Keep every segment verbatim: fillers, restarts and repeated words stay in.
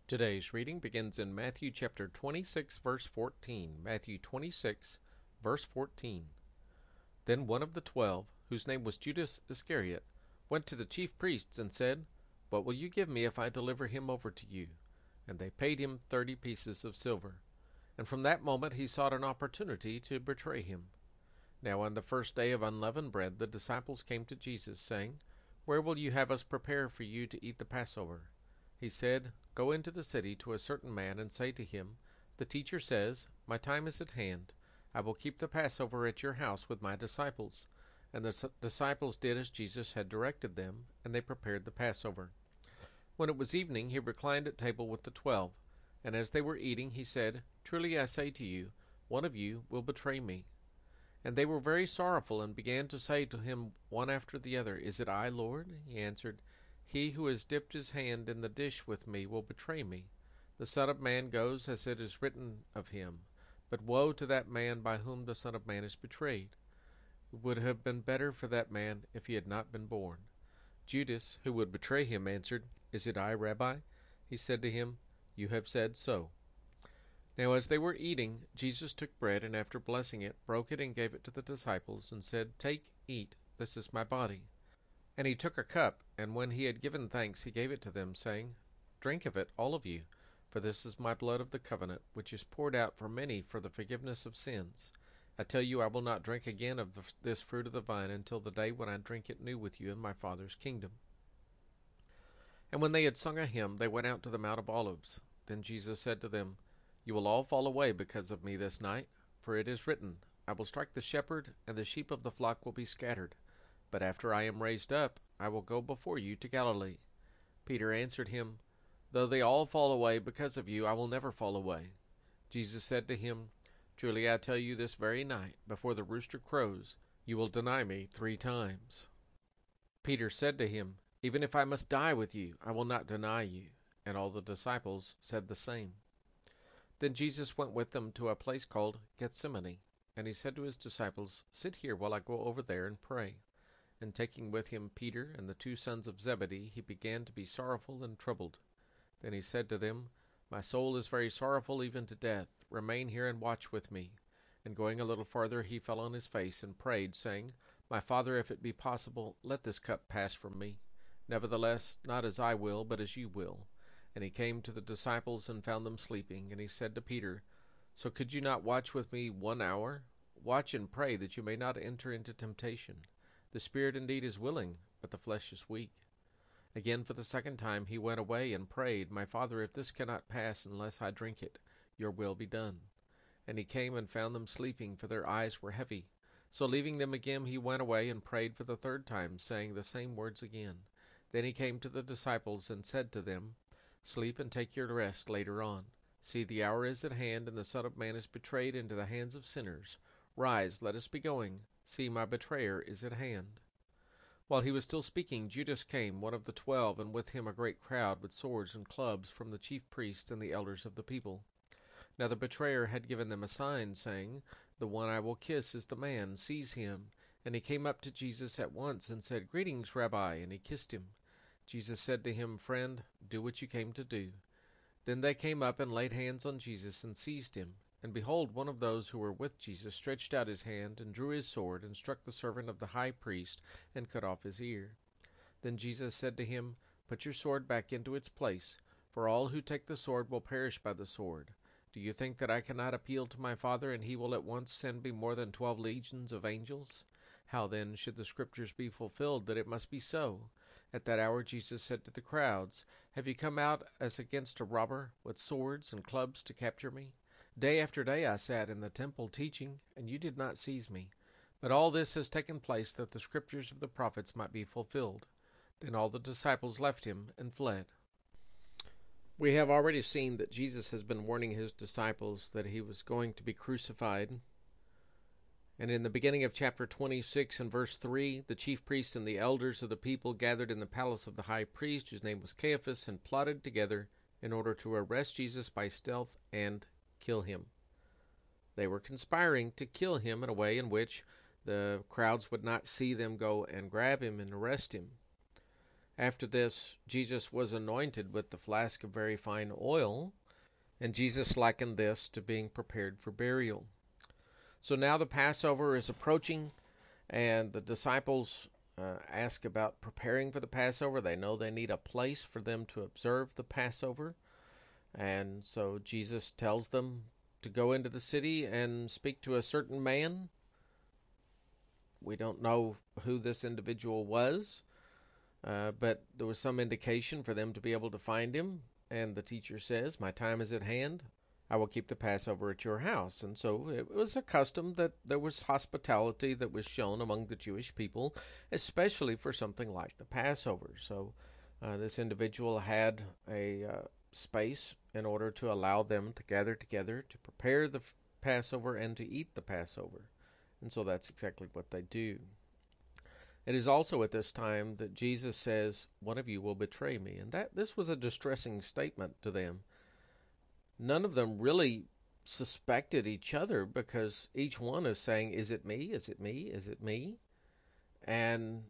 Today's reading begins in Matthew chapter twenty-six, verse fourteen. Matthew twenty-six, verse fourteen. Then one of the twelve, whose name was Judas Iscariot, went to the chief priests and said, "What will you give me if I deliver him over to you?" And they paid him thirty pieces of silver. And from that moment he sought an opportunity to betray him. Now on the first day of unleavened bread the disciples came to Jesus, saying, "Where will you have us prepare for you to eat the Passover?" He said, "Go into the city to a certain man and say to him, 'The teacher says, My time is at hand. I will keep the Passover at your house with my disciples.'" And the disciples did as Jesus had directed them, and they prepared the Passover. When it was evening, he reclined at table with the twelve. And as they were eating, he said, "Truly I say to you, one of you will betray me." And they were very sorrowful, and began to say to him one after the other, "Is it I, Lord?" He answered, "He who has dipped his hand in the dish with me will betray me. The Son of Man goes as it is written of him. But woe to that man by whom the Son of Man is betrayed. It would have been better for that man if he had not been born." Judas, who would betray him, answered, "Is it I, Rabbi?" He said to him, "You have said so." Now as they were eating, Jesus took bread, and after blessing it, broke it and gave it to the disciples, and said, "Take, eat, this is my body." And he took a cup, and when he had given thanks, he gave it to them, saying, "Drink of it, all of you, for this is my blood of the covenant, which is poured out for many for the forgiveness of sins. I tell you, I will not drink again of this fruit of the vine until the day when I drink it new with you in my Father's kingdom." And when they had sung a hymn, they went out to the Mount of Olives. Then Jesus said to them, "You will all fall away because of me this night, for it is written, I will strike the shepherd, and the sheep of the flock will be scattered. But after I am raised up, I will go before you to Galilee." Peter answered him, "Though they all fall away because of you, I will never fall away." Jesus said to him, "Truly I tell you, this very night, before the rooster crows, you will deny me three times." Peter said to him, "Even if I must die with you, I will not deny you." And all the disciples said the same. Then Jesus went with them to a place called Gethsemane, and he said to his disciples, "Sit here while I go over there and pray." And taking with him Peter and the two sons of Zebedee, he began to be sorrowful and troubled. Then he said to them, "My soul is very sorrowful, even to death. Remain here and watch with me." And going a little farther, he fell on his face and prayed, saying, "My Father, if it be possible, let this cup pass from me. Nevertheless, not as I will, but as you will." And he came to the disciples and found them sleeping. And he said to Peter, "So could you not watch with me one hour? Watch and pray that you may not enter into temptation. The spirit indeed is willing, but the flesh is weak." Again for the second time he went away and prayed, "My Father, if this cannot pass unless I drink it, your will be done." And he came and found them sleeping, for their eyes were heavy. So leaving them again, he went away and prayed for the third time, saying the same words again. Then he came to the disciples and said to them, "Sleep and take your rest later on. See, the hour is at hand, and the Son of Man is betrayed into the hands of sinners. Rise, let us be going. See, my betrayer is at hand." While he was still speaking, Judas came, one of the twelve, and with him a great crowd with swords and clubs from the chief priests and the elders of the people. Now the betrayer had given them a sign, saying, "The one I will kiss is the man. Seize him." And he came up to Jesus at once and said, "Greetings, Rabbi," and he kissed him. Jesus said to him, "Friend, do what you came to do." Then they came up and laid hands on Jesus and seized him. And behold, one of those who were with Jesus stretched out his hand and drew his sword and struck the servant of the high priest and cut off his ear. Then Jesus said to him, "Put your sword back into its place, for all who take the sword will perish by the sword. Do you think that I cannot appeal to my Father, and he will at once send me more than twelve legions of angels? How then should the scriptures be fulfilled that it must be so?" At that hour Jesus said to the crowds, "Have you come out as against a robber, with swords and clubs to capture me? Day after day I sat in the temple teaching, and you did not seize me. But all this has taken place that the scriptures of the prophets might be fulfilled." Then all the disciples left him and fled. We have already seen that Jesus has been warning his disciples that he was going to be crucified. And in the beginning of chapter twenty-six and verse three, the chief priests and the elders of the people gathered in the palace of the high priest, whose name was Caiaphas, and plotted together in order to arrest Jesus by stealth and kill him. They were conspiring to kill him in a way in which the crowds would not see them go and grab him and arrest him. After this, Jesus was anointed with the flask of very fine oil, and Jesus likened this to being prepared for burial. So now the Passover is approaching, and the disciples uh, ask about preparing for the Passover. They know they need a place for them to observe the Passover. And so Jesus tells them to go into the city and speak to a certain man. We don't know who this individual was, uh, but there was some indication for them to be able to find him. And the teacher says, "My time is at hand. I will keep the Passover at your house." And so it was a custom that there was hospitality that was shown among the Jewish people, especially for something like the Passover. So uh, this individual had a uh, space in order to allow them to gather together to prepare the Passover and to eat the Passover. And so that's exactly what they do. It is also at this time that Jesus says, "One of you will betray me." And that this was a distressing statement to them. None of them really suspected each other because each one is saying, "Is it me? Is it me? Is it me?" And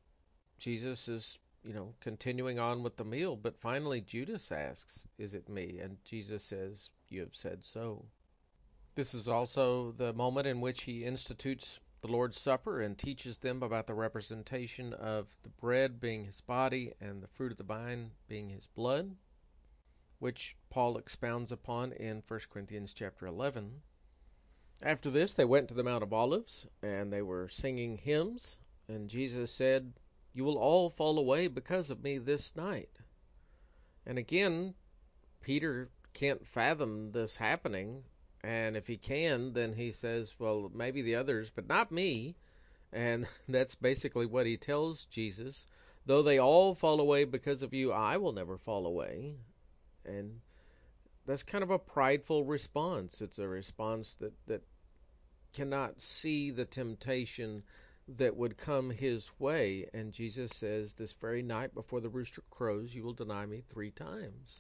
Jesus is, you know, continuing on with the meal, but finally Judas asks, "Is it me?" And Jesus says, "You have said so." This is also the moment in which he institutes the Lord's Supper and teaches them about the representation of the bread being his body and the fruit of the vine being his blood, which Paul expounds upon in First Corinthians chapter eleven. After this, they went to the Mount of Olives, and they were singing hymns, and Jesus said, "You will all fall away because of me this night." And again, Peter can't fathom this happening, and if he can, then he says, "Well, maybe the others, but not me." And that's basically what he tells Jesus. "Though they all fall away because of you, I will never fall away." And that's kind of a prideful response. It's a response that, that cannot see the temptation that would come his way. And Jesus says, "This very night before the rooster crows, you will deny me three times."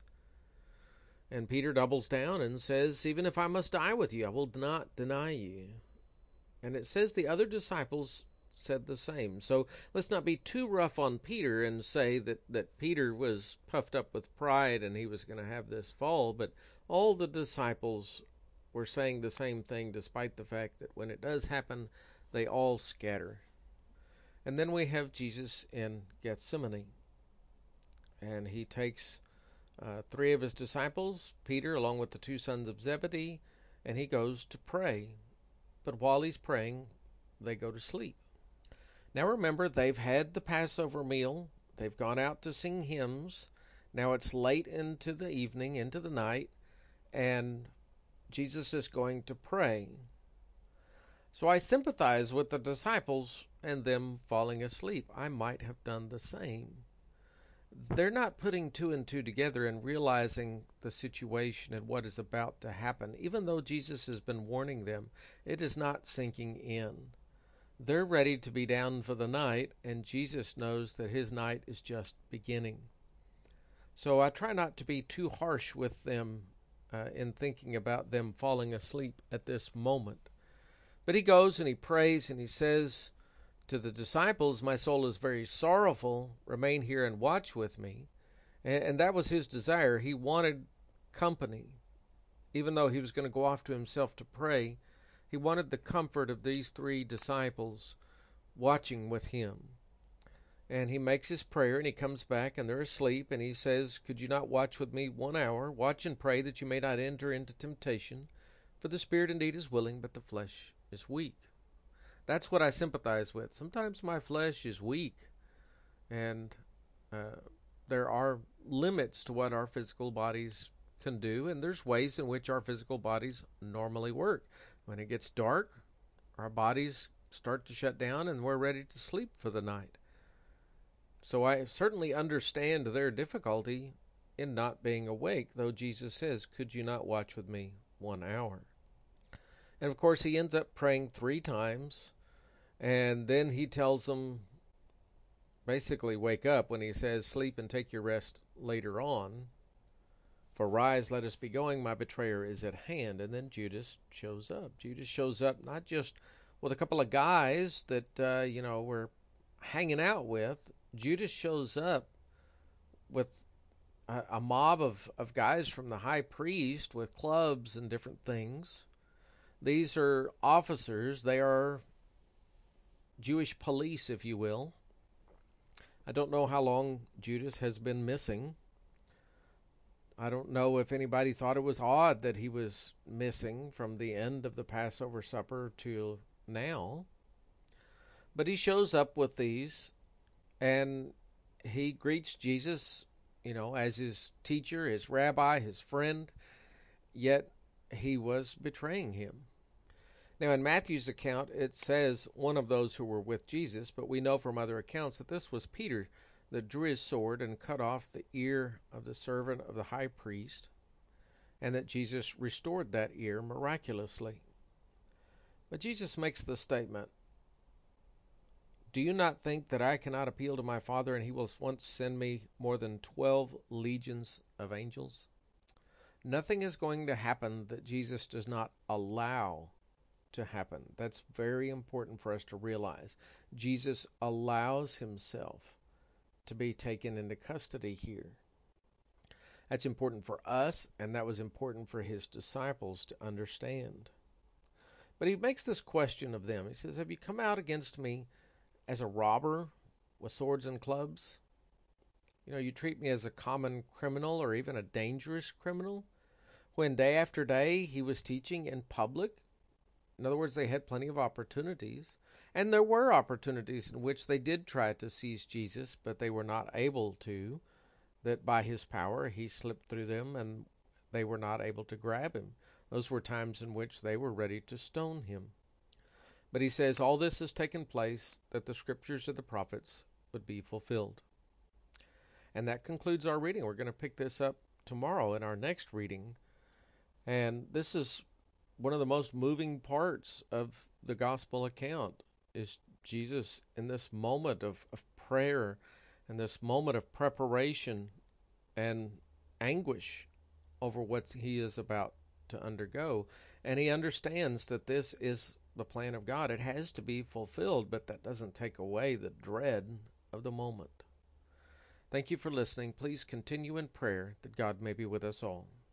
And Peter doubles down and says, "Even if I must die with you, I will not deny you." And it says the other disciples said the same. So let's not be too rough on Peter and say that, that Peter was puffed up with pride and he was going to have this fall. But all the disciples were saying the same thing, despite the fact that when it does happen, they all scatter. And then we have Jesus in Gethsemane. And he takes uh, three of his disciples, Peter along with the two sons of Zebedee, and he goes to pray. But while he's praying, they go to sleep. Now remember, they've had the Passover meal. They've gone out to sing hymns. Now it's late into the evening, into the night, and Jesus is going to pray. So I sympathize with the disciples and them falling asleep. I might have done the same. They're not putting two and two together and realizing the situation and what is about to happen. Even though Jesus has been warning them, it is not sinking in. They're ready to be down for the night, and Jesus knows that his night is just beginning. So I try not to be too harsh with them uh, in thinking about them falling asleep at this moment. But he goes and he prays and he says to the disciples, "My soul is very sorrowful. Remain here and watch with me." And, and that was his desire. He wanted company. Even though he was going to go off to himself to pray, he wanted the comfort of these three disciples watching with him. And he makes his prayer and he comes back and they're asleep and he says, "Could you not watch with me one hour? Watch and pray that you may not enter into temptation. For the spirit indeed is willing, but the flesh is weak." That's what I sympathize with. Sometimes my flesh is weak, and uh, there are limits to what our physical bodies can do, and there's ways in which our physical bodies normally work. When it gets dark, our bodies start to shut down, and we're ready to sleep for the night. So I certainly understand their difficulty in not being awake, though Jesus says, "Could you not watch with me one hour?" And of course, he ends up praying three times. And then he tells them, basically, wake up when he says, "Sleep and take your rest later on. For rise, let us be going. My betrayer is at hand." And then Judas shows up. Judas shows up not just with a couple of guys that, uh, you know, we're hanging out with. Judas shows up with a, a mob of, of guys from the high priest with clubs and different things. These are officers. They are Jewish police, if you will. I don't know how long Judas has been missing. I don't know if anybody thought it was odd that he was missing from the end of the Passover supper to now. But he shows up with these, and he greets Jesus, you know, as his teacher, his rabbi, his friend, yet he was betraying him. Now, in Matthew's account, it says one of those who were with Jesus, but we know from other accounts that this was Peter that drew his sword and cut off the ear of the servant of the high priest, and that Jesus restored that ear miraculously. But Jesus makes the statement, "Do you not think that I cannot appeal to my Father, and he will once send me more than twelve legions of angels?" Nothing is going to happen that Jesus does not allow to happen. That's very important for us to realize. Jesus allows himself to be taken into custody here. That's important for us, and that was important for his disciples to understand. But he makes this question of them. He says, "Have you come out against me as a robber with swords and clubs? You know, you treat me as a common criminal or even a dangerous criminal, when day after day he was teaching in public." In other words, they had plenty of opportunities. And there were opportunities in which they did try to seize Jesus, but they were not able to. That by his power he slipped through them and they were not able to grab him. Those were times in which they were ready to stone him. But he says all this has taken place that the scriptures of the prophets would be fulfilled. And that concludes our reading. We're going to pick this up tomorrow in our next reading. And this is one of the most moving parts of the gospel account, is Jesus in this moment of, of prayer and this moment of preparation and anguish over what he is about to undergo. And he understands that this is the plan of God. It has to be fulfilled, but that doesn't take away the dread of the moment. Thank you for listening. Please continue in prayer that God may be with us all.